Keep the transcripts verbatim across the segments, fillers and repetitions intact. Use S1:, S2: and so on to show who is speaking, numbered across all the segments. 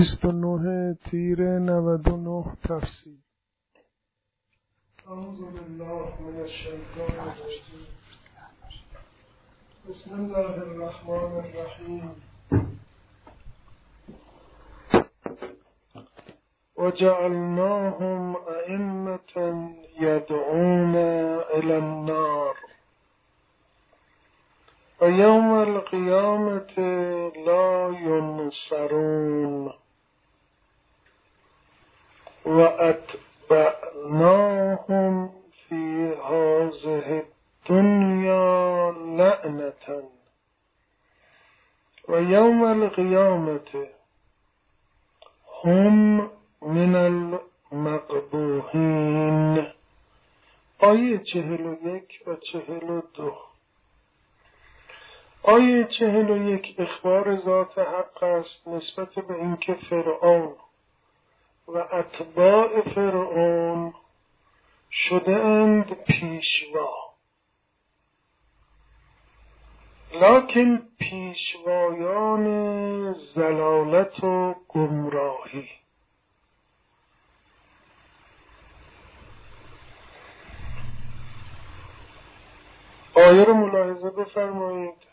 S1: بیست و نه تیر نود و نه تفسیر. اعوذ بالله من الشیطان الرجیم. بسم الله الرحمن الرحیم. وجعلناهم أئمة يدعون إلى النار ويوم القيامة لا ينصرون وأتبعناهم في هذه الدنيا لعنة ويوم القيامة هم من المقبوحین. آیه چهل و یک و چهل و دو. آیه چهل و یک اخبار ذات حق است نسبت به اینکه فرعون و اتباع فرعون شده اند پیشوا، لکن پیشوایان ضلالت و گمراهی. آیه رو ملاحظه بفرمایید.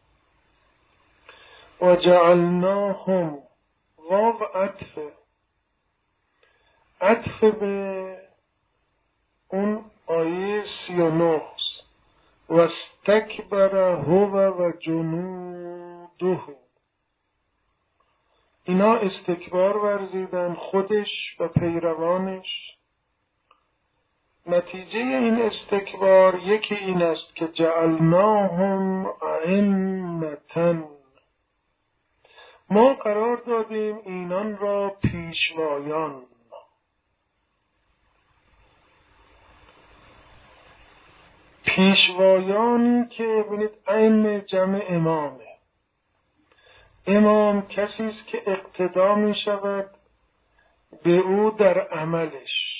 S1: و جعلناهم، واو عطف عطف به اون آیه سی و نه و استکبر هو و جنوده. اینا استکبار ورزیدن، خودش و پیروانش. نتیجه این استکبار یکی این است که جعلناهم ائمة، ما قرار دادیم اینان را پیشوایان. پیشوایانی که ببینید ائمه جمع امامه. امام کسی است که اقتدا می شود به او در عملش.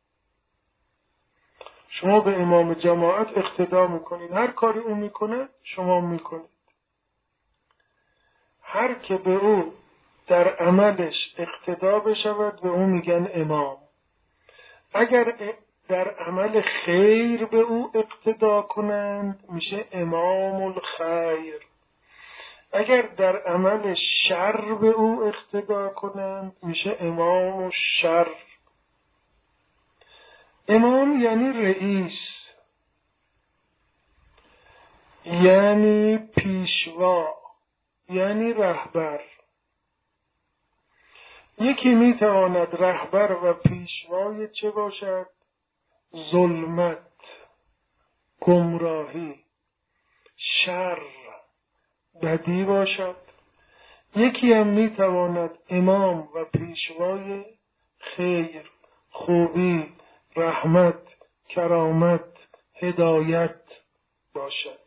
S1: شما به امام جماعت اقتدا میکنید، هر کاری او میکنه شما میکنید. هر که به او در عملش اقتدا بشود به او میگن امام. اگر در عمل خیر به او اقتدا کنند میشه امام الخیر. اگر در عمل شر به او اقتدا کنند میشه امام الشر. امام یعنی رئیس، یعنی پیشوا، یعنی رهبر. یکی میتواند رهبر و پیشوای چه باشد؟ ظلمت، گمراهی، شر، بدی باشد. یکی هم میتواند امام و پیشوای خیر، خوبی، رحمت، کرامت، هدایت باشد.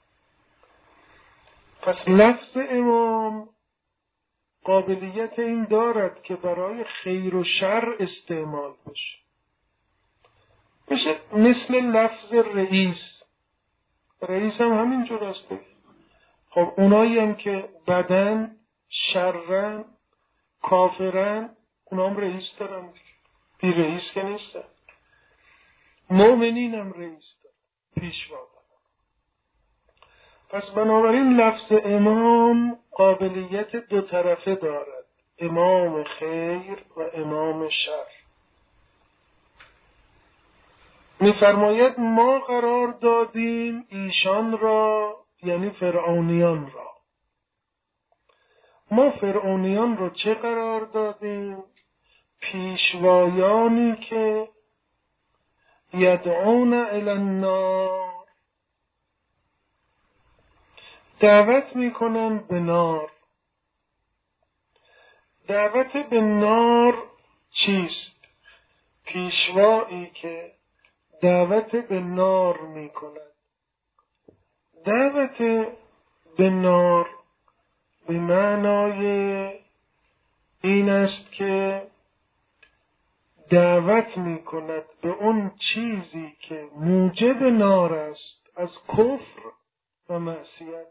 S1: پس لفظ امام قابلیت این دارد که برای خیر و شر استعمال بشه. بشه مثل لفظ رئیس. رئیس هم همینجور است. خب اونایی هم که بدن، شرن، کافرن، اونا هم رئیس دارن. بی رئیس که نیستن. مؤمنین هم رئیس دارن، پیشوا دارن. پس بنابراین لفظ امام قابلیت دو طرفه دارد، امام خیر و امام شر. می‌فرماید ما قرار دادیم ایشان را، یعنی فرعونیان را. ما فرعونیان را چه قرار دادیم؟ پیشوایانی که یدعون الی النار، دعوت میکنن به نار. دعوت به نار چیست؟ پیشوایی که دعوت به نار میکند. دعوت به نار به معنای این است که دعوت میکند به اون چیزی که موجب نار است از کفر و معصیت.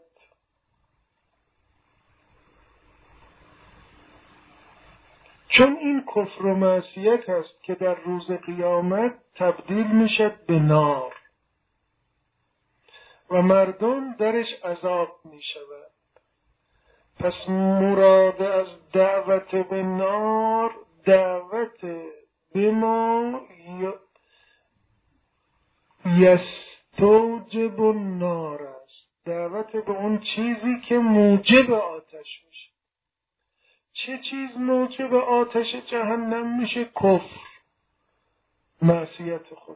S1: چون این کفر و معصیت است که در روز قیامت تبدیل میشد به نار و مردم درش عذاب میشود. پس مراد از دعوت به نار دعوت به ما یستوجب النار است، دعوت به اون چیزی که موجب آتش میشه. چه چیز موجب آتش جهنم میشه؟ کفر، معصیت خدا.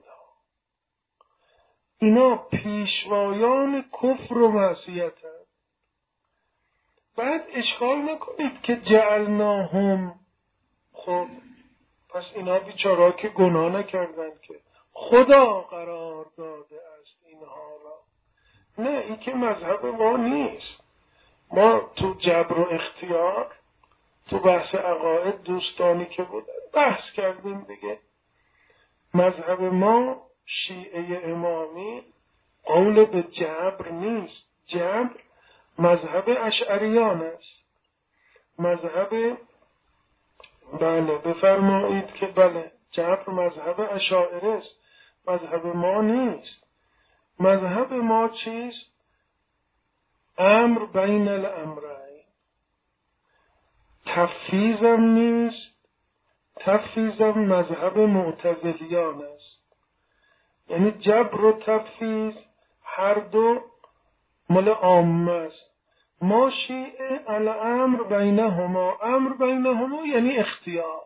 S1: اینا پیشوایان کفر و معصیت هست. بعد اشکال نکنید که جعلناهم، خب پس اینا بیچارا که گناه نکردن که خدا قرار داده است اینها را. نه، این که مذهب ما نیست. ما تو جبر و اختیار، تو بحث عقاید دوستانی که بود بحث کردیم دیگه. مذهب ما شیعه امامی قول به جبر نیست. جبر مذهب اشعریان است. مذهب بله بفرمایید که بله جبر مذهب اشاعره است، مذهب ما نیست. مذهب ما چیست؟ امر بین الامرین. تفویضم نیست. تفویضم مذهب معتزلیان است. یعنی جبر و تفویض هر دو مال عامه است. ما شیعه الامر بینهما، امر بینهما یعنی اختیار.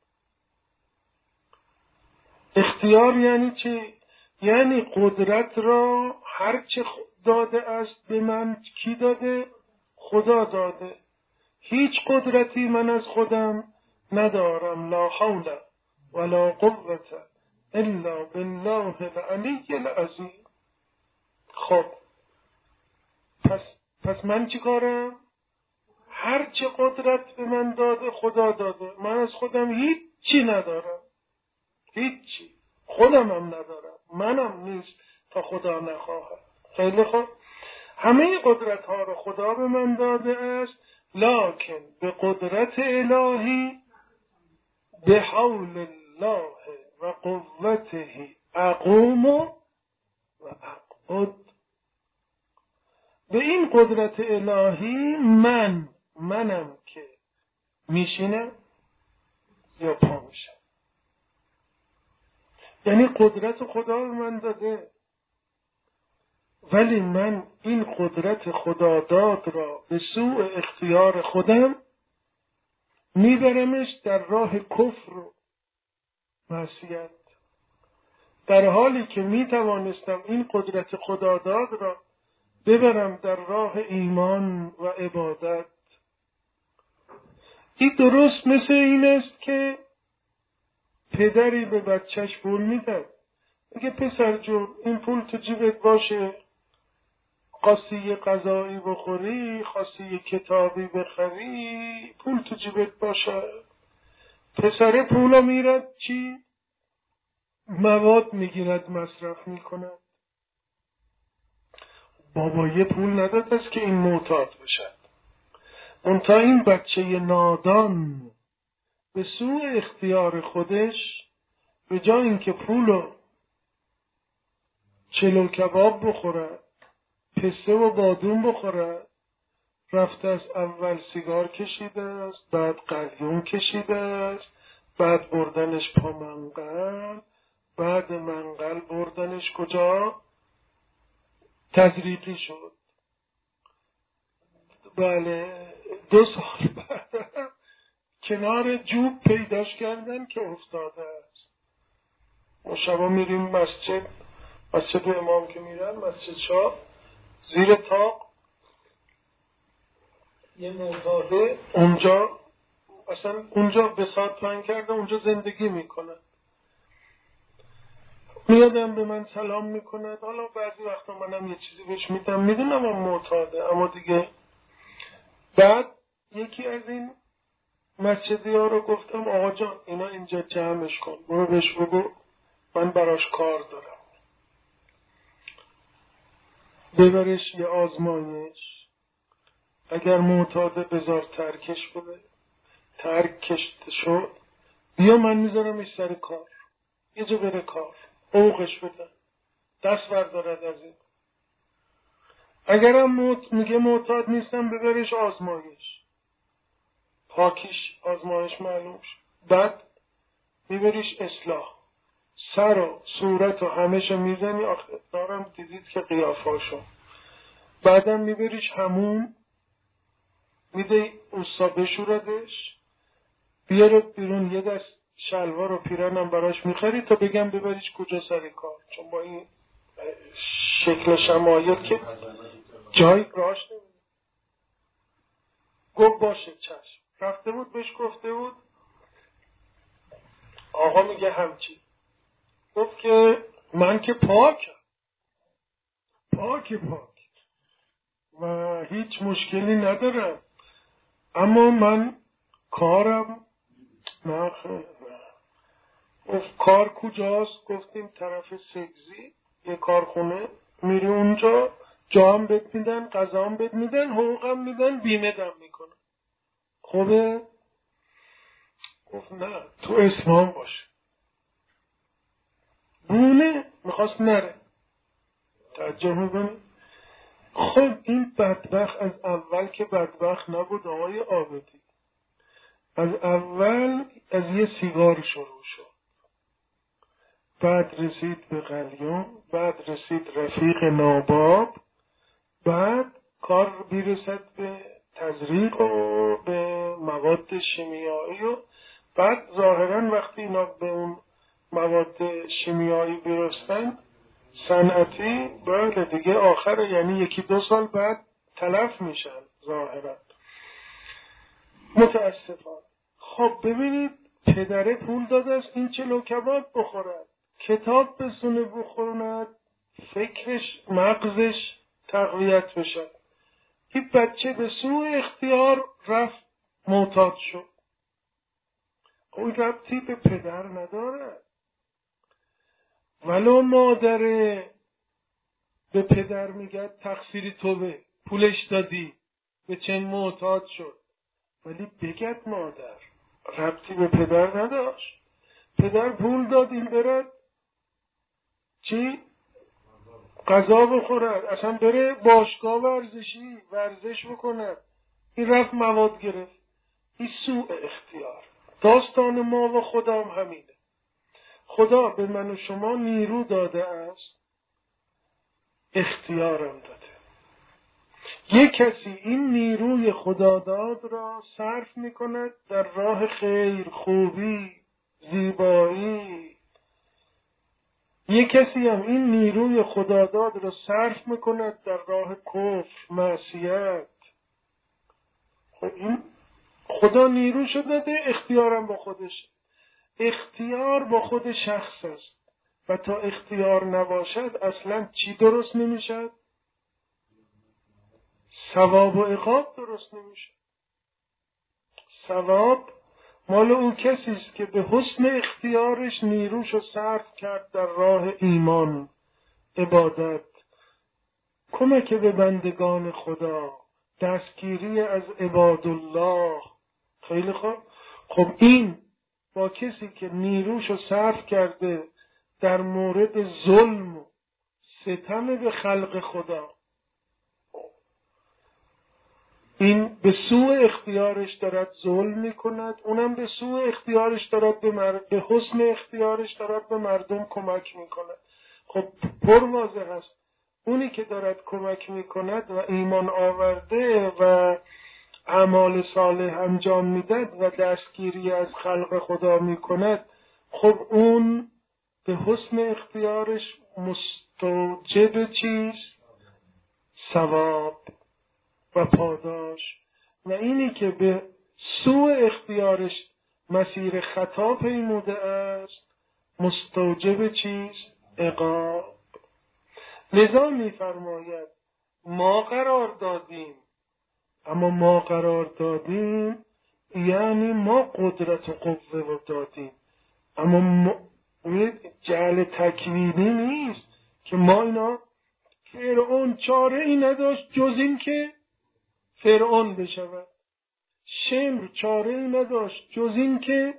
S1: اختیار یعنی چی؟ یعنی قدرت را هرچه داده است به من کی داده؟ خدا داده. هیچ قدرتی من از خودم ندارم. لا حول ولا قوة الا بالله العلی العظیم. خب پس پس من چی کارم؟ هر چه قدرت به من داده خدا داده. من از خودم هیچی ندارم، هیچی. خودم هم ندارم، منم نیست تا خدا نخواهد. خیلی خوب، همه قدرت ها رو خدا به من داده است، لکن به قدرت الهی به حول الله و قوته اقوم و اقعد. به این قدرت الهی من منم که میشینم یا پا میشم. یعنی قدرت خدا به من داده، ولی من این قدرت خدا داد را به سوء اختیار خودم میبرمش در راه کفر و معصیت، در حالی که میتوانستم این قدرت خدا داد را ببرم در راه ایمان و عبادت. این درست مثل این است که پدری به بچهش پول میده، میگه پسر جون این پول تو جیبت باشه، خواستی غذایی بخوری، خواستی کتابی بخری، پول تو جیبت باشه. پسر پولا میرد چی؟ مواد میگیرد مصرف میکند. بابا یه پول نداد است که این معتاد بشد. منتها این بچه نادان به سوء اختیار خودش به جای اینکه پولو چلو کباب بخوره، پسته و بادون بخوره، رفته است اول سیگار کشیده است، بعد قلیون کشیده است، بعد بردنش پا منقل، بعد منقل بردنش کجا؟ تزریقی شد. بله دو سال بعد کنار جوب پیداش کردن که افتاده است. ما شبا میریم مسجد، مسجد امام که میرن، مسجد شاه، زیر تاق یه معتاده اونجا، اصلا اونجا بساط پنگ کرده، اونجا زندگی میکنه. میادم به من سلام میکند. حالا بعضی وقتا منم یه چیزی بهش میدم، میدونم هم معتاده، اما دیگه. بعد یکی از این مسجدی ها رو گفتم آقا جان اینا اینجا جمعش کن، برو بهش بگو من براش کار دارم، ببرش یه آزمایش، اگر معتاده بذار ترکش بده، ترک کشته شد، بیا من میذارمش سر کار، یه جا بره کار، حقوقش بدن، دست بردارد از این. اگرم موت میگه معتاد نیستم، ببرش آزمایش، پاکیش آزمایش معلوم شد، بعد میبریش اصلاح، سر و صورت و همه‌شو میزنی، آخه دارم دیدید که قیافاشو، بعدم میبریش همون، میده اوستا بشوردش، بیاره بیرون، یه دست شلوار و پیرنم براش میخری تا بگم ببریش کجا سر کار، چون با این شکل شمایل که جای راش نمیده. گفت باشه چشم. رفته بود بهش گفته بود آقا میگه همچی، گفت که من که پاکم، پاک پاک و هیچ مشکلی ندارم، اما من کارم نه خیلی. گفت کار کجاست؟ گفتیم طرف سگزی یه کارخونه، میری اونجا، جام بهت میدن، غذام بهت میدن، حقوقم میدن، بیمه دم میکنن. خوبه؟ گفت نه تو اصفهان باشه. بونه میخواست نره، توجه میکنی؟ خب این بدبخت از اول که بدبخت نبود آقای عابدی، از اول از یه سیگار شروع شد، بعد رسید به قلیون، بعد رسید رفیق ناباب، بعد کار بیرسد به تزریق و به مواد شیمیایی و بعد ظاهرا وقتی اینا به اون مواد شیمیایی برستن صنعتی، بله دیگه آخره، یعنی یکی دو سال بعد تلف میشن ظاهرا، متاسفانه. خب ببینید پدره پول داده است این چلو کباب بخورد، کتاب بسونه بخورند، فکرش مغزش تقویت بشه. این بچه به سوء اختیار رفت معتاد شد. اون ربطی به پدر نداره، ولو مادره به پدر میگه تقصیری توبه، پولش دادی به چنگ معتاد شد، ولی بگد مادر ربطی به پدر نداشت. پدر پول داد این برد چی؟ غذا بخورد، اصلا بره باشگاه ورزشی ورزش بکند، این رفت مواد گرفت. این سوء اختیار. داستان ما و خدا هم همینه. خدا به من و شما نیرو داده است، اختیارم داده. یک کسی این نیروی خداداد را صرف می کند در راه خیر، خوبی، زیبایی. یک کسی هم این نیروی خداداد را صرف می کند در راه کفر، معصیت. خب این خدا نیروشو داده، اختیارم با خودش. اختیار با خود شخص است و تا اختیار نباشد اصلا چی درست نمیشد؟ ثواب و عقاب درست نمیشه. ثواب مال اون کسی است که به حسن اختیارش نیروشو صرف کرد در راه ایمان، عبادت، کمک به بندگان خدا، دستگیری از عباد الله. خیلی خوب. خب این با کسی که نیروشو صرف کرده در مورد ظلم و ستم به خلق خدا، این به سوء اختیارش دارد ظلم می کند، اونم به سوء اختیارش دارد به, مر... به حسن اختیارش دارد به مردم کمک می کند. خب پر واضح هست اونی که دارد کمک می کند و ایمان آورده و اعمال صالح انجام میداد و دستگیری از خلق خدا می کند، خب اون به حسن اختیارش مستوجب چیست؟ ثواب و پاداش. و اینی که به سوء اختیارش مسیر خطا پیموده است مستوجب چیست؟ عقاب. لذا می‌فرماید ما قرار دادیم، اما ما قرار دادیم یعنی ما قدرت و قوه رو دادیم، اما ما جعل تکوینی نیست که ما اینا فرعون چاره ای نداشت جز این که فرعون بشود. شمر چاره ای نداشت جز این که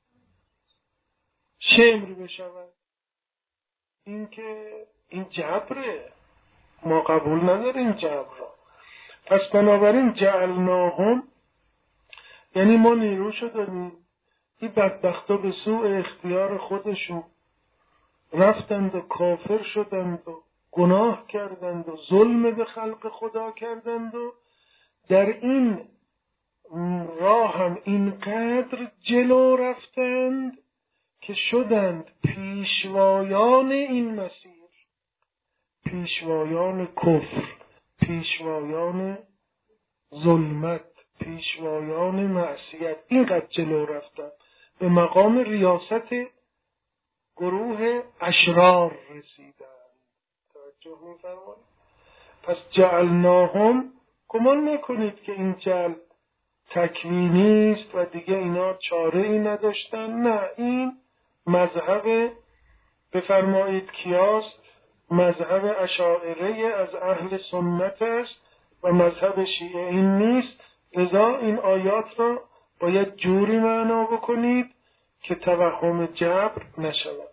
S1: شمر بشود. این که این جبره، ما قبول نداریم جبر را. پس بنابراین جعلناهم یعنی ما نیروشو دادیم، این بدبختا به سوء اختیار خودشون رفتند و کافر شدند و گناه کردند و ظلم به خلق خدا کردند و در این راه هم اینقدر جلو رفتند که شدند پیشوایان این مسیر، پیشوایان کفر، پیشوایان ظلمت، پیشوایان معصیت. اینقدر جلو رفتند به مقام ریاست گروه اشرار رسیدند. توجه می‌فرمایید؟ پس جعلناهم، گمان نکنید که این جعل تکوینی است و دیگه اینا چاره ای نداشتن. نه، این مذهب بفرمایید کیاست؟ مذهب اشاعره از اهل سنت است و مذهب شیعه این نیست. لذا این آیات را باید جوری معنا بکنید که توهم جبر نشود.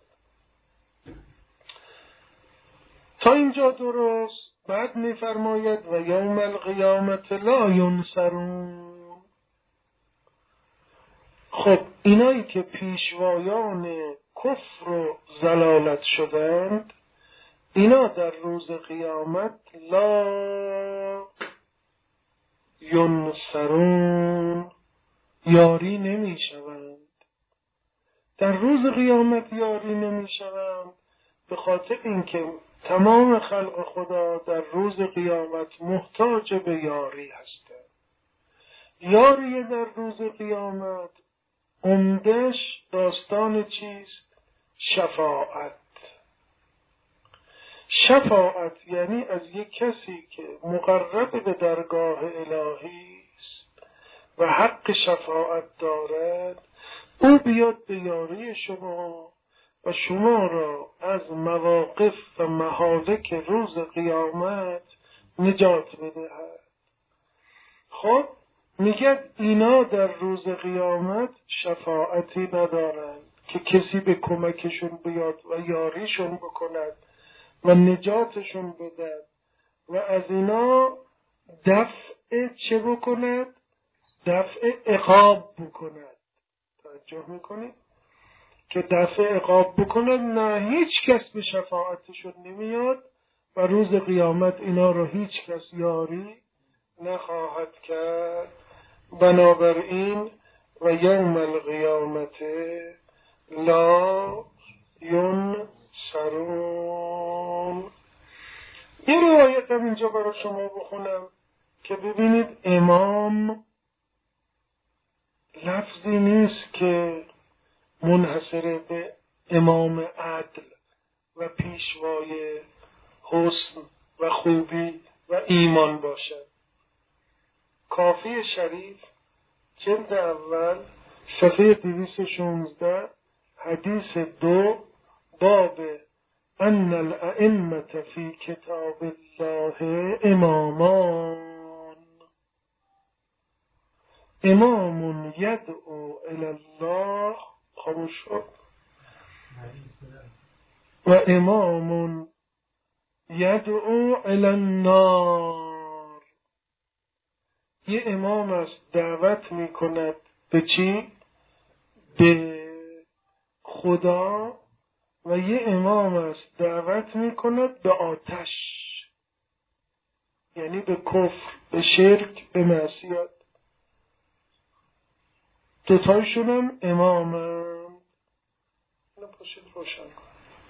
S1: تا اینجا درست. بعد می‌فرماید و یوم القیامت لا ینصرون. خب اینایی که پیشوایان کفر و ضلالت شدند، اینا در روز قیامت لا ینصرون یاری نمی شوند. در روز قیامت یاری نمی شوند به خاطر اینکه تمام خلق خدا در روز قیامت محتاج به یاری هستند. یاری در روز قیامت عمدش داستان چیست؟ شفاعت. شفاعت یعنی از یک کسی که مقرب به درگاه الهی است و حق شفاعت دارد، او بیاد به یاری شما و شما را از مواقف و مهالک روز قیامت نجات بدهد. خب میگه اینا در روز قیامت شفاعتی ندارند که کسی به کمکشون بیاد و یاریشون بکند و نجاتشون بدهد و از اینا دفع چه بکند؟ دفع عقاب بکند. توجه میکنید؟ که دفع عقاب بکند. نه، هیچ کس به شفاعتشون نمیاد و روز قیامت اینا رو هیچ کس یاری نخواهد کرد. بنابراین و یوم القیامت لا ینصرون. یه روایت هم اینجا برای شما بخونم که ببینید امام لفظی نیست که منحصر به امام عدل و پیشوای حسن و خوبی و ایمان باشد. کافی شریف جلد اول صفحه دویست و شانزده حدیث دو باب ان الائمة فی کتاب الله امامان، امام یدعو الی الله خاموش شد و امام یدعو الی النار. یه امام است دعوت می کند به چی؟ به خدا. و یه امام است دعوت می کند به آتش، یعنی به کفر، به شرک، به معصیت. دوتایشون هم امامم. اینو پاشید روشن کن.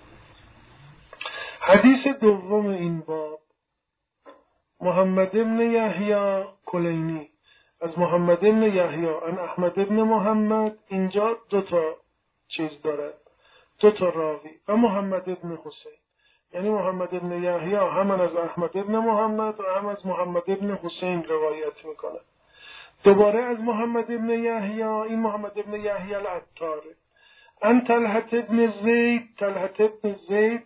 S1: حدیث دوم این باب محمد ابن یحیی کلینی از محمد ابن یحیی ان احمد ابن محمد. اینجا دوتا چیز دارد، دوتا راوی. و محمد ابن حسین، یعنی محمد ابن یحیی هم از احمد ابن محمد و هم از محمد ابن حسین روایت میکنه. دوباره از محمد ابن یحیی، این محمد ابن یحیی العطاره، ان طلحة ابن زید، طلحة ابن زید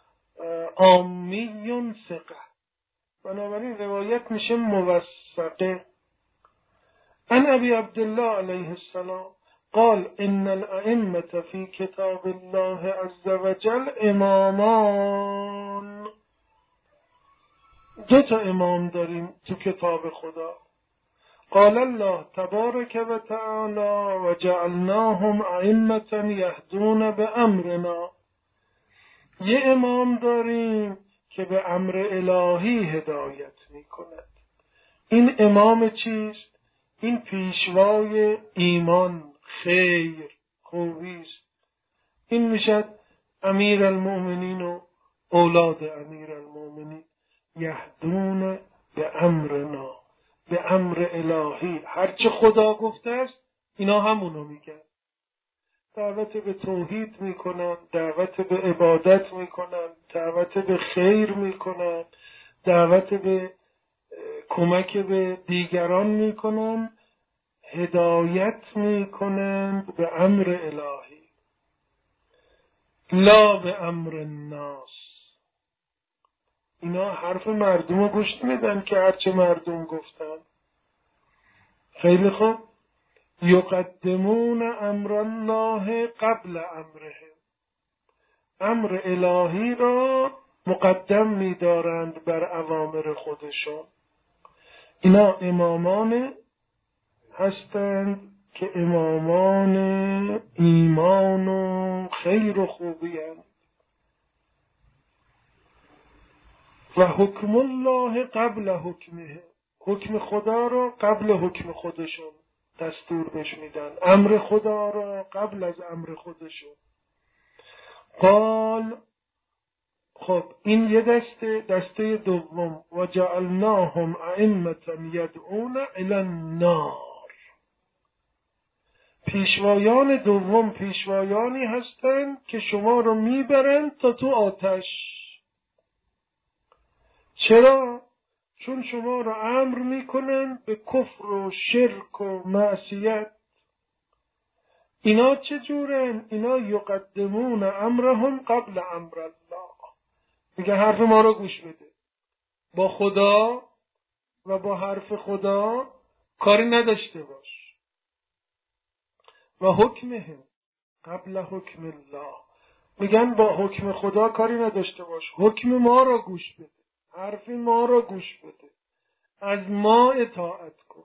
S1: عامی ثقه، بنابراین روایت میشه موثقه. عن ابی عبدالله علیه السلام قال ان الائمة فی کتاب الله عز وجل امامان. دو تا امام داریم تو کتاب خدا. قال الله تبارک و تعالی و جعلناهم ائمة یهدون بامرنا. یه امام داریم که به امر الهی هدایت میکند. این امام چیست؟ این پیشوای ایمان، خیر، خوبی است. این میشد امیر المؤمنین و اولاد امیر المؤمنین. یهدون به امرنا، به امر الهی. هرچه خدا گفته است اینا همونو میگن. دعوت به توحید میکنن، دعوت به عبادت میکنن، دعوت به خیر میکنن، دعوت به کمک به دیگران میکنن، هدایت میکنند به امر الهی، لا به امر الناس. اینا حرف مردم رو گوش میدن که هرچه مردم گفتن. خیلی خوب. یقدمون امر الله قبل امرهم. امر الهی را مقدم می‌دارند بر اوامر خودشون. اینا امامان هستند که امامان ایمان و خیر و خوبی هستند. و حکم الله قبل حکمه. حکم خدا را قبل حکم خودشون دستور بهش میدن. امر خدا را قبل از امر خودشون. قال خب این یه دسته. دسته دوم و جعلناهم ائمة یدعون الی النار. پیشوایان دوم پیشوایانی هستند که شما رو میبرند تا تو آتش. چرا؟ چون شما را امر میکنن به کفر و شرک و معصیت. اینا چجورن؟ اینا یقدمون امرهم قبل امر الله. میگه حرف ما رو گوش بده. با خدا و با حرف خدا کاری نداشته باش. و حکمهم قبل حکم الله. میگن با حکم خدا کاری نداشته باش. حکم ما رو گوش بده. حرف ما رو گوش بده. از ما اطاعت کن.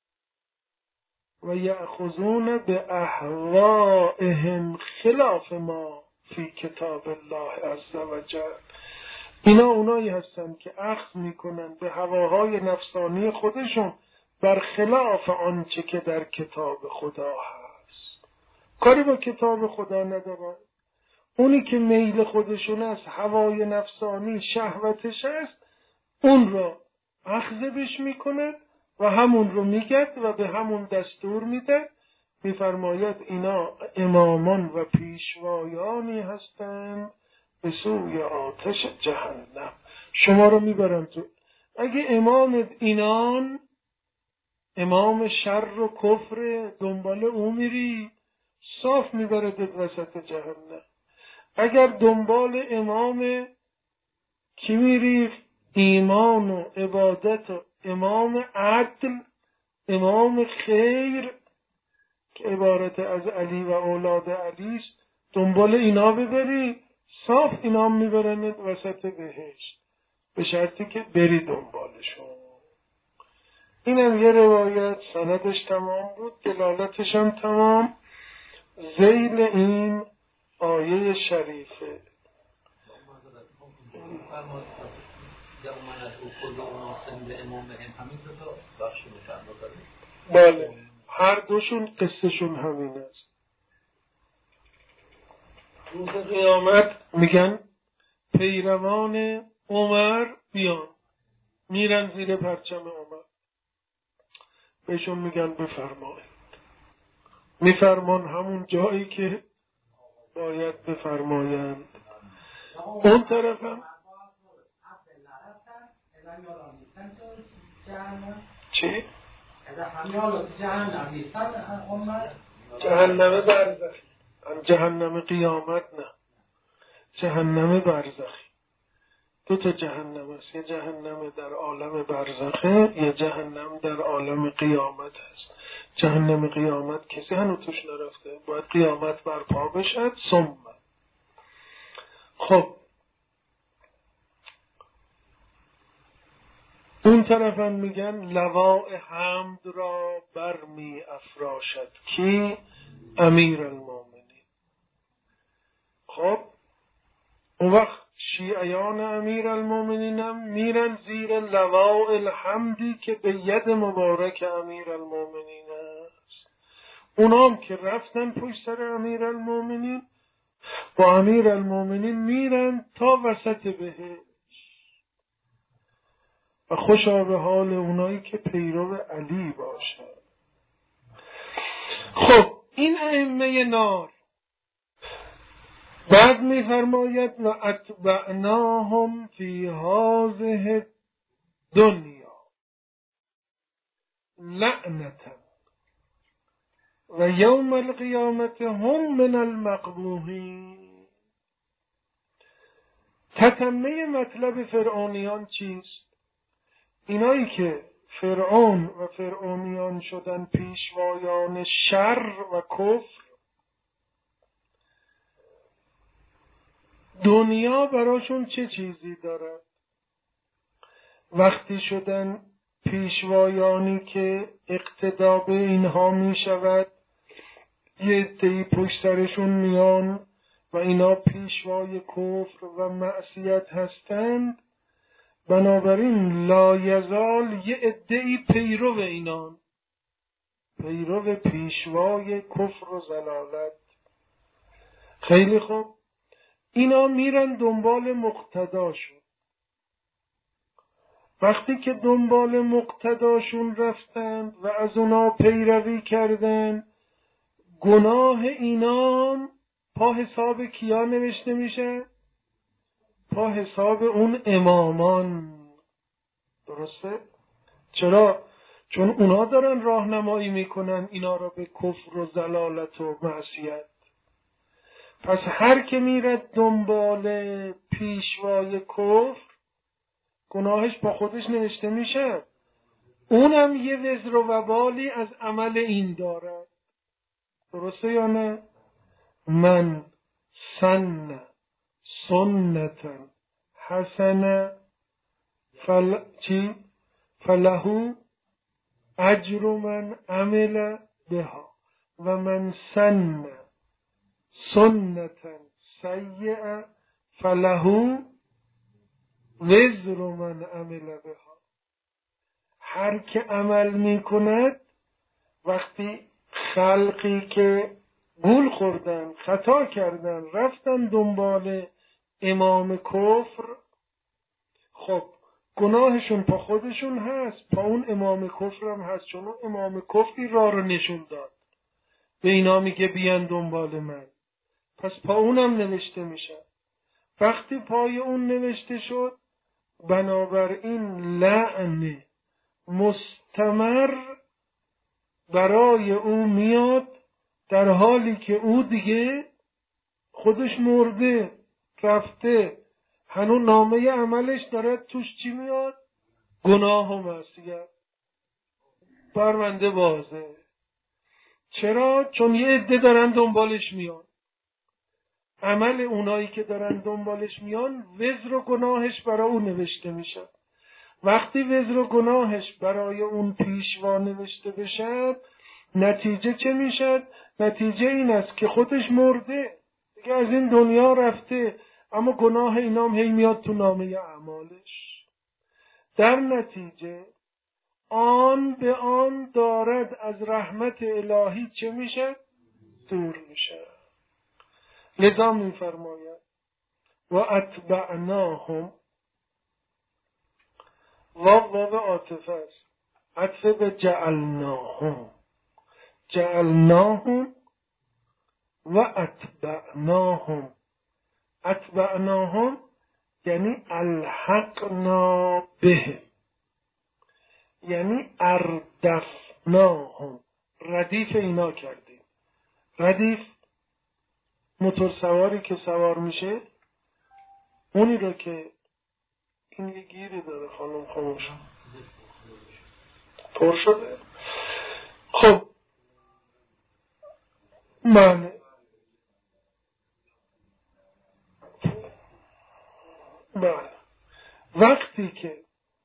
S1: و یأخذون به اهوائهم خلاف ما فی کتاب الله عز و جل. اینا اونایی هستن که اخذ میکنن به هواهای نفسانی خودشون بر خلاف آنچه که در کتاب خدا هست. کاری با کتاب خدا ندارن. اونی که میل خودشون است، هوای نفسانی، شهوتش است، اون را اخذ بش میکند و همون رو میگد و به همون دستور میده. میفرماید اینا امامان و پیشوایانی هستند به سوی آتش جهنم. شما رو میبرن تو. اگه امام اینان امام شر و کفر دنبال او میری، صاف میبرد وسط جهنم. اگر دنبال امام کی میری؟ ایمان و عبادت و امام عدل، امام خیر که عبارت از علی و اولاد علی است، دنبال اینا ببری، صاف اینا میبرند وسط بهشت، به شرطی که بری دنبالشون. اینم یه روایت، سندش تمام بود، دلالتش هم تمام. ذیل این آیه شریفه بله، هر دوشون قصهشون همین است. روز قیامت میگن پیروان عمر بیان، میرن زیر پرچم عمر، بهشون میگن بفرمایید. میفرمان همون جایی که باید بفرمایند. اون طرف هم چی؟ جهنم برزخی. جهنم قیامت نه، جهنم برزخی. دو تا جهنم است، یه جهنم در عالم برزخه، یه جهنم در عالم قیامت هست. جهنم قیامت کسی هنوز توش نرفته، باید قیامت برپا بشد. ثم خب اون طرف هم میگن لواء حمد را برمی افراشد کی؟ امیر المومنین. خب اون وقت شیعیان امیر المومنین هم میرن زیر لواء الحمدی که به ید مبارک امیر المومنین است. اونام که رفتن پشت سر امیر المومنین با امیر المومنین میرن تا وسط بهشت. و خوشا به حال اونایی که پیرو علی باشن. خب این ائمه نار بعد میفرماید و اتبعناهم فی هذه دنیا لعنتا و یوم القیامت هم من المقبوحین. تتمه مطلب فرعونیان چیست؟ اینایی که فرعون و فرعونیان شدن پیشوایان شر و کفر، دنیا براشون چه چیزی دارد؟ وقتی شدن پیشوایانی که اقتدا به اینها می شود، یه عده‌ای پشت سرشون میان و اینا پیشوای کفر و معصیت هستند، بنابراین لا یزال یه عده‌ای پیرو اینان، پیرو پیشوای کفر و ضلالت. خیلی خوب، اینا میرن دنبال مقتداشون. وقتی که دنبال مقتداشون رفتند و از اونا پیروی کردن، گناه اینان پا حساب کیا نوشته میشه؟ پا حساب اون امامان. درسته؟ چرا؟ چون اونا دارن راهنمایی میکنن اینا را به کفر و ضلالت و معصیت. پس هر که میره دنبال پیشوای کفر، گناهش با خودش نوشته میشه. اونم یه وزر و وبالی از عمل این داره. درسته یا نه؟ من سن سنتا حسنه فل... چی؟ فلهو اجر من عمل بها و من سن سنتا سیئه فلهو وزر من عمل بها. هر که عمل می کند، وقتی خلقی که گول خوردن، خطا کردن، رفتن دنبال امام کفر، خب گناهشون پا خودشون هست، پا اون امام کفر هم هست، چون اون امام کفری راه رو نشون داد، به اینا میگه بیان دنبال من، پس پا اونم نوشته میشه. وقتی پای اون نوشته شد، بنابراین لعن مستمر برای او میاد، در حالی که او دیگه خودش مرده رفته، هنوز نامه عملش داره توش چی میاد؟ گناه و معصیت. پرونده بازه. چرا؟ چون یه عده دارن دنبالش میان. عمل اونایی که دارن دنبالش میان وزر و گناهش برای اون نوشته میشه. وقتی وزر و گناهش برای اون پیشوا نوشته بشه، نتیجه چه میشه؟ نتیجه این است که خودش مرده، دیگه از این دنیا رفته، اما گناه اینام هی میاد تو نامه اعمالش. در نتیجه آن به آن دارد از رحمت الهی چه میشه؟ دور میشه. لذا میفرماید و اتبعناهم، واو واو عاطفه است، عطف به جعلناهم، جعلناهم و اتبعناهم. اتبعناهم یعنی الحقنا به، یعنی اردفناهم، ردیف اینا کردیم. ردیف موتور سواری که سوار میشه، اونی رو که این یه گیری داره خانم خاموش پر شده. خب من بله وقتی که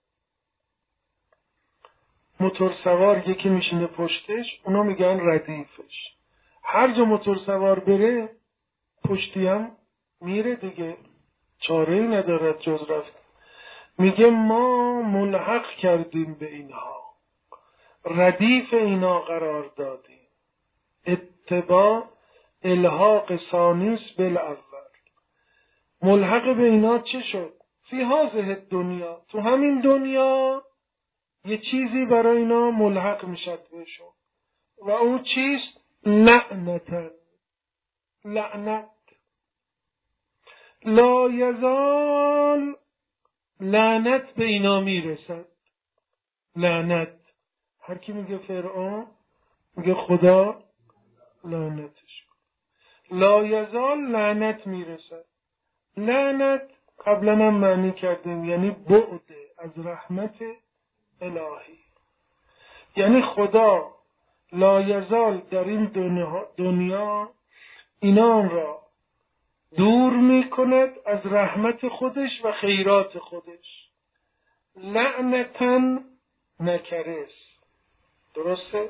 S1: موتور سوار یکی میشینه پشتش اونا میگن ردیفش. هر جا موتور سوار بره پشتی هم میره دیگه، چاره ای ندارد جز رفت. میگه ما ملحق کردیم به اینها، ردیف اینا قرار دادیم. اتباع الحاق ثانیس بالاول. ملحق به اینا چه شد؟ فی هذه دنیا، تو همین دنیا یه چیزی برای اینا ملحق میشد بهشون و اون چیست؟ لعنتا، لعنت. لا یزال لعنت به اینا میرسد. لعنت، هر کی میگه فرعون میگه خدا لعنتش. لا یزال لعنت میرسد. لعنت قبلا هم معنی کردیم یعنی بعد از رحمت الهی. یعنی خدا لا یزال در این دنیا اینان را دور می کند از رحمت خودش و خیرات خودش. لعنتن نکره است. درسته؟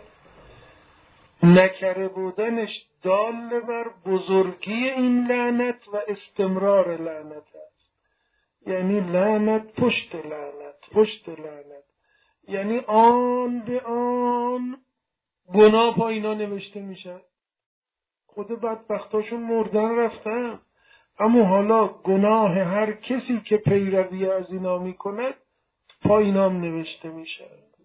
S1: نکره بودنش دال بر بزرگی این لعنت و استمرار لعنت است. یعنی لعنت پشت لعنت پشت لعنت، یعنی آن به آن گناه پا اینا نوشته میشه. خود بدبختاشون مردن رفتن، اما حالا گناه هر کسی که پیروی از اینا میکند پا اینا هم نوشته میشه.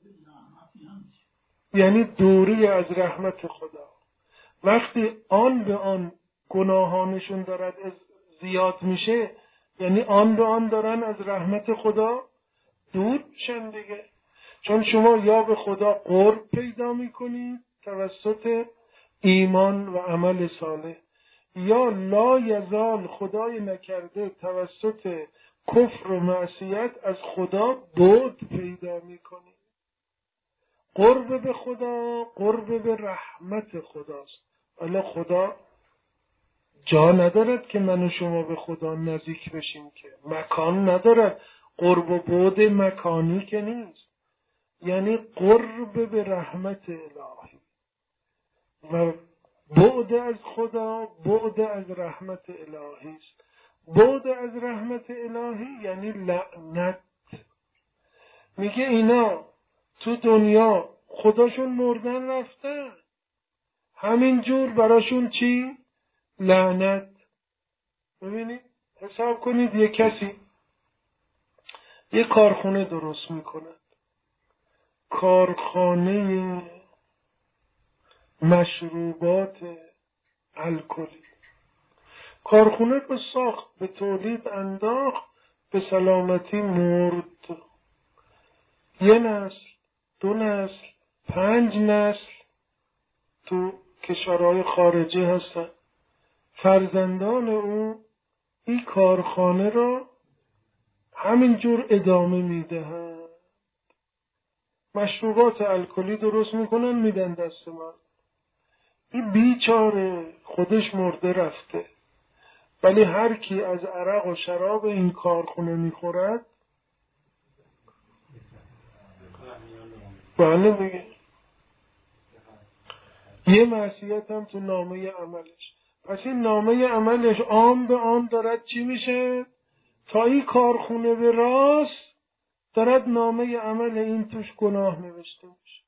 S1: یعنی دوری از رحمت خدا. وقتی آن به آن گناهانشون دارد زیاد میشه، یعنی آن به آن دارن از رحمت خدا دور میشن دیگه. چون شما یا به خدا قرب پیدا میکنید توسط ایمان و عمل صالح، یا لا یزال خدای نکرده توسط کفر و معصیت از خدا بعد پیدا میکنید. قرب به خدا قرب به رحمت خداست. حالا خدا جا ندارد که من و شما به خدا نزدیک بشیم، که مکان ندارد، قرب و بعد مکانی که نیست. یعنی قرب به رحمت الهی و بعد از خدا بعد از رحمت الهی است. بعد از رحمت الهی یعنی لعنت. میگه اینا تو دنیا خداشون مردن رفتن، همین جور براشون چی؟ لعنت. ببینید حساب کنید یه کسی یه کارخونه درست میکند، کارخانه مشروبات الکلی. کارخونه به ساخت، به تولید انداخت، به سلامتی مرد. یه نسل، دو نسل، پنج نسل تو کشورهای خارجی هستن، فرزندان او این کارخانه را همینجور ادامه میدهند. مشروبات الکلی درست میکنن میدن دست من. این بیچاره خودش مرده رفته، ولی هر کی از عرق و شراب این کارخونه میخورد بله دیگه یه معصیت هم تو نامه عملش. پس این نامه عملش آن به آن دارد چی میشه؟ تا این کارخونه به راست دارد نامه عمل این توش گناه نوشته میشه.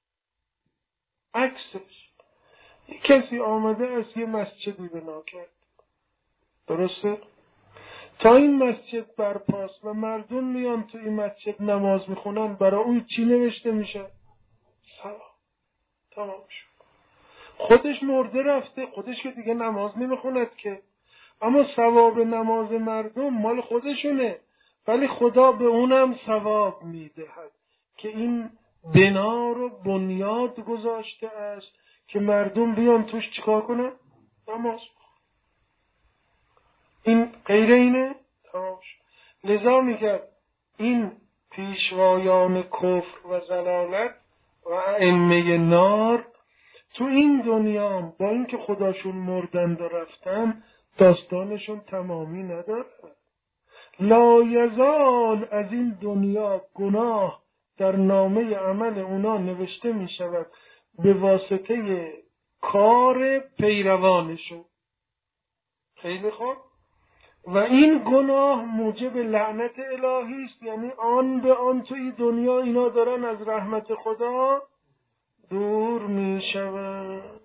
S1: عکسش کسی آمده از یه مسجدی بنا کرد، درسته؟ تا این مسجد برپاست و مردم میان تو این مسجد نماز میخونن، برای اون چی نوشته میشه؟ ثواب. تمام شد. خودش مرده رفته، خودش که دیگه نماز نمیخوند که، اما ثواب نماز مردم مال خودشونه، ولی خدا به اونم ثواب میدهد که این بنا رو بنیاد گذاشته است که مردم بیان توش چیکار کنن؟ نماز. این غیر اینه؟ تمام شد. لذا میگه این پیشوایان کفر و ضلالت و ائمه نار تو این دنیا با اینکه خداشون مردند و رفتن داستانشون تمامی نداره. لا یزال از این دنیا گناه در نامه عمل اونا نوشته می شود به واسطه کار پیروانشون. خیلی خوب. و این گناه موجب لعنت الهی است، یعنی آن به آن توی دنیا اینا دارن از رحمت خدا دور می شود.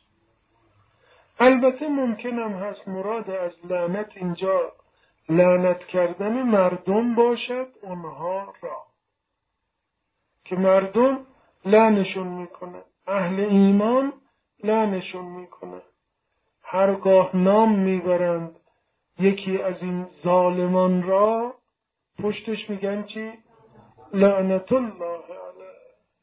S1: البته ممکنم هست مراد از لعنت اینجا لعنت کردن مردم باشد اونها را، که مردم لعنشون میکنن، اهل ایمان لعنشون میکنن. هرگاه نام میبرند یکی از این ظالمان را پشتش میگن چی؟ لعنت الله علیه.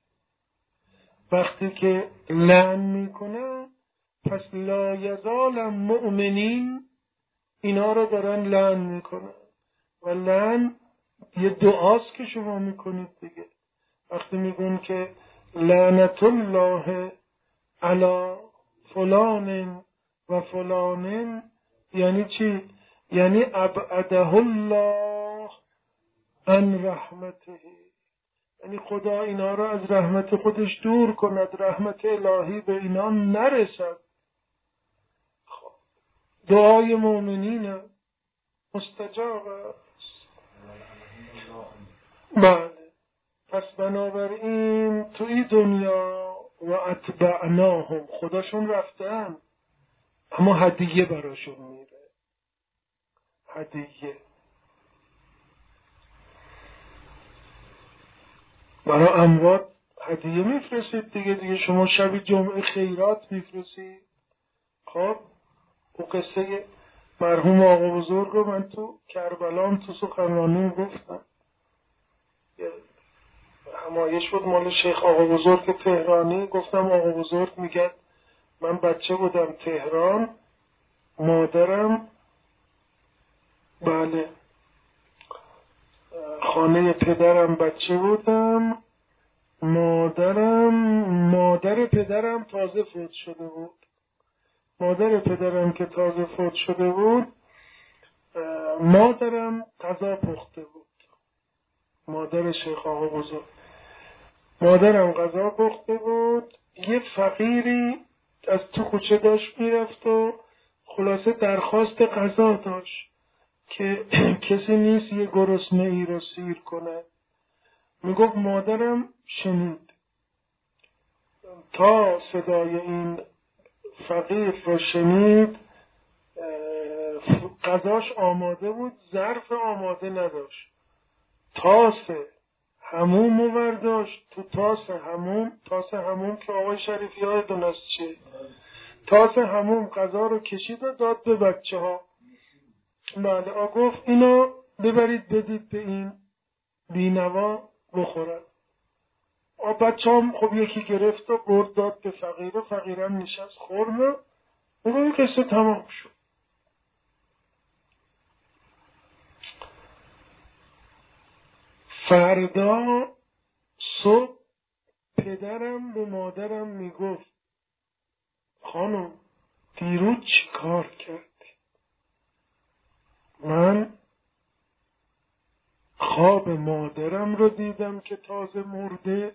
S1: وقتی که لعن میکنن پس لا یزال مؤمنین اینا رو دارن لعن میکنن. و لعن یه دعاست که شما میکنید دیگه. وقتی میگن که لعنت الله علی فلان و فلان، یعنی چی؟ یعنی ابعده الله عن رحمته، یعنی خدا اینا رو از رحمت خودش دور کند، رحمت الهی به اینا نرسد. خب دعای مؤمنین مستجاب است. بله، پس بنابراین تو این دنیا و اتبعناهم، خداشون رفتن اما هدیه براشون میره. هدیه برای اموات هدیه میفرستید دیگه دیگه شما شب جمعه خیرات میفرستید. خب او قصه مرحوم آقا بزرگ رو من تو کربلام تو سخنرانی گفتم. همایش بود مال شیخ آقا بزرگ تهرانی. گفتم آقا بزرگ میگه من بچه بودم تهران، مادرم بله خانه پدرم بچه بودم، مادرم مادر پدرم تازه فوت شده بود. مادر پدرم که تازه فوت شده بود مادرم غذا پخته بود. مادر شیخ آقا بزرگ مادرم غذا پخته بود. یه فقیری از تو کوچه داشت میرفت و خلاصه درخواست غذا داشت که کسی نیست یه گرسنه ای رو سیر کنه. میگفت مادرم شنید، تا صدای این فقیر رو شنید غذاش آماده بود، ظرف آماده نداشت، تاس حموم رو برداشت. تو تاس حموم، تاس حموم که آقای شریف یادتون است چه، تاس حموم غذا رو کشید و داد به بچه ها. بله آ گفت اینو ببرید بدید به این بینوا بخورن. آ بچه هم خب یکی گرفت و برد داد به فقیر و فقیرم نشست خورد. اون قصه تمام شد. فردا صبح پدرم به مادرم میگفت خانم دیروز چی کار کردی؟ من خواب مادرم رو دیدم که تازه مرده،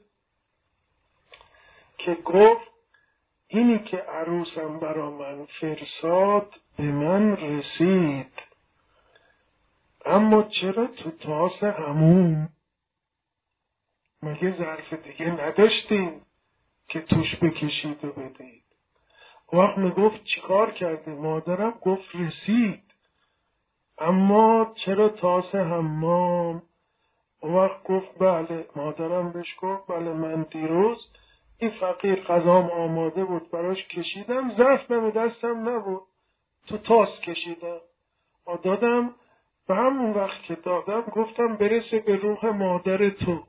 S1: که گفت اینی که عروسم برا من فرستاد به من رسید، اما چرا تو تاس همون؟ مگه ظرف دیگه نداشتیم که توش بکشید و بدید؟ وقت میگفت چیکار کردی؟ مادرم گفت رسید، اما چرا تاس حمام؟ وقت گفت بله. مادرم بهش گفت بله من دیروز این فقیر غذام آماده بود براش کشیدم، ظرف به دستم نبود، تو تاس کشیدم و دادم. و همون وقت که دادم گفتم برسه به روح مادر تو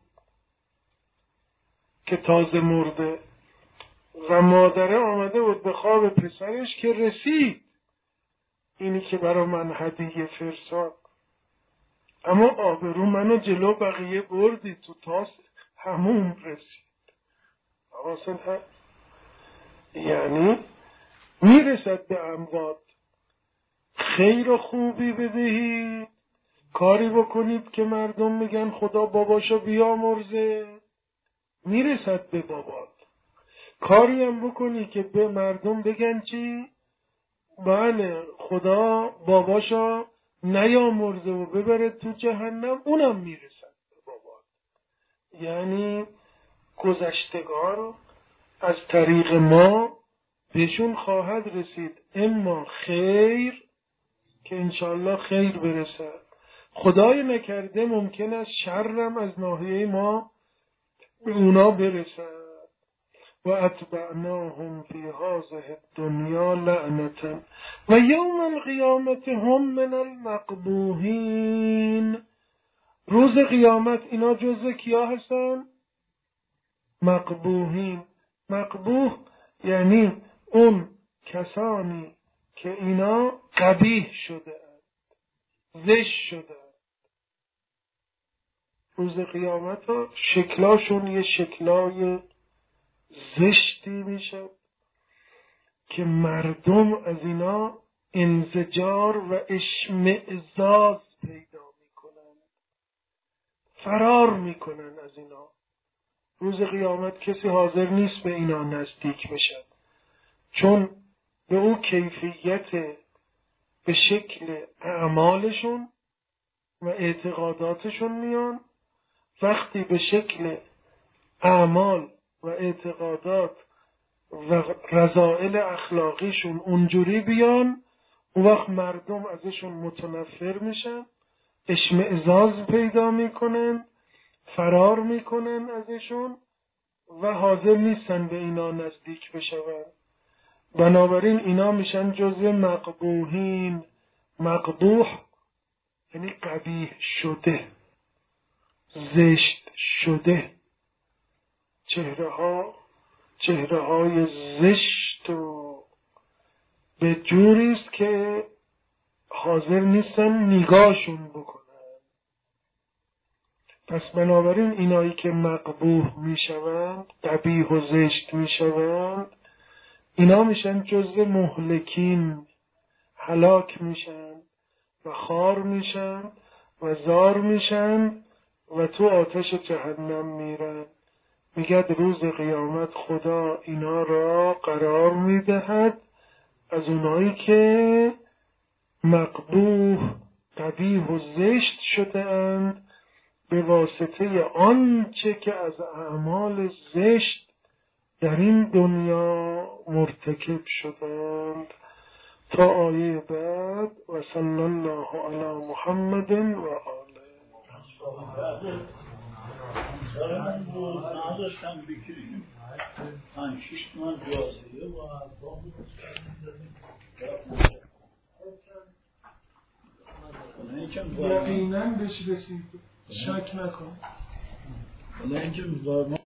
S1: که تازه مرده. و مادره آمده بود به خواب پسرش که رسید اینی که برا من هدیه فرستاد. اما آبرو منو جلو بقیه بردی، تو تاس همون رسید. حاصل هست یعنی میرسد به اموات. خیر و خوبی بدهید، کاری بکنید که مردم میگن خدا باباشو بیامرزه، میرسد به بابات. کاری هم بکنی که به مردم بگن چی؟ بله خدا باباشو نیامرزه و ببره تو جهنم، اونم میرسد به بابات. یعنی گذشتگان از طریق ما بهشون خواهد رسید اما خیر که انشالله خیر برسد، خدای نکرده ممکن است شرم از ناحیه ما به اونا برسد. و اتبعناهم فی هذه الدنیا لعنة و یوم القیامت هم من المقبوحین. روز قیامت اینا جزو کیا هستن؟ مقبوحین. مقبوح یعنی اون کسانی که اینا قبیح شده، زشت شده. روز قیامت ها شکلاشون یه شکلای زشتی میشه که مردم از اینا انزجار و اشمئزاز پیدا میکنن، فرار میکنن از اینا. روز قیامت کسی حاضر نیست به اینا نزدیک بشن، چون به اون کیفیت به شکل اعمالشون و اعتقاداتشون میان. وقتی به شکل اعمال و اعتقادات و رذائل اخلاقیشون اونجوری بیان، اون وقت مردم ازشون متنفر میشن، اشمئزاز پیدا میکنن، فرار میکنن ازشون و حاضر نیستن به اینا نزدیک بشون. بنابراین اینا میشن جزء مقبوحین. مقبوح یعنی قبیح شده، زشت شده، چهره ها چهره های زشت و به جوریست که حاضر نیستن نگاهشون بکنن. پس بنابراین اینایی که مقبوح میشوند، قبیح و زشت میشوند، اینا میشن جزو مهلکین، هلاک میشن و خار میشن و زار میشن و تو آتش جهنم میرن. میگه روز قیامت خدا اینا را قرار میدهد از اونایی که مقبوح، قبیح و زشت شده اند به واسطه آنچه که از اعمال زشت در این دنیا مرتکب شدند. تا آیه بعد. و صلی الله علی محمد و آله.
S2: من بود نداشتم بکریم پنج شیش تومن جازیه و
S1: یقینا بهش رسید، شک نکن.
S2: حالا اینکه